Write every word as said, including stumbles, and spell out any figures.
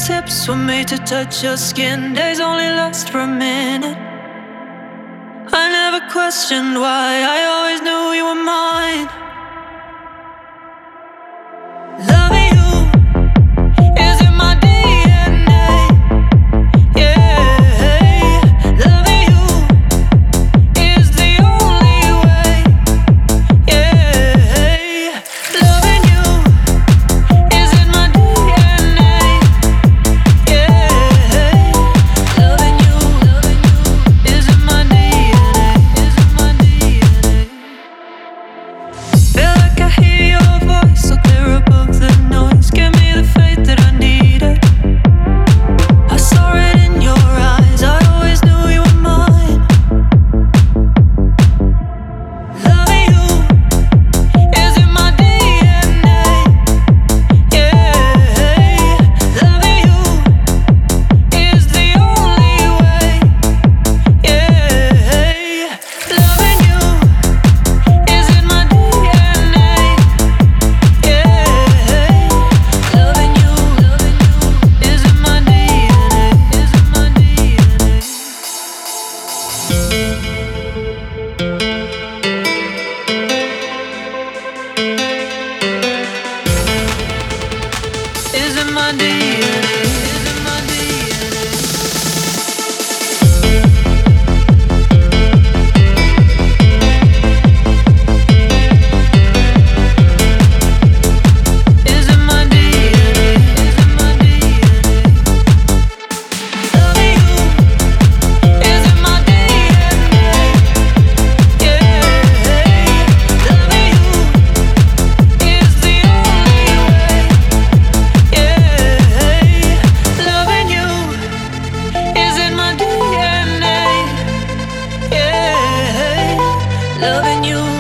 fingertips were made to touch your skin. Days only last for a minute. I never questioned why, I always knew you were mine. Loving you is in my D N A. Yeah, loving you is the only way. Yeah, loving you is in my D N A. Yeah, loving you, loving you is in my D N A. Is in my D N A. Feel like I hear your voice so clear above the noise. Give me the faith that I needed. I saw it in your eyes, I always knew you were mine. Loving you is in my D N A. Yeah, loving you is the only way. Yeah, loving you is in my D N A. Yeah, loving you, loving you is in my D N A. Is in my D N A. Is in my D N A. Is in my D N A. Is in my D N A. Is in my D N A. Loving you is in my D N A. Yeah, loving you is the only way. Yeah, loving you is in my D N A. Yeah, loving you.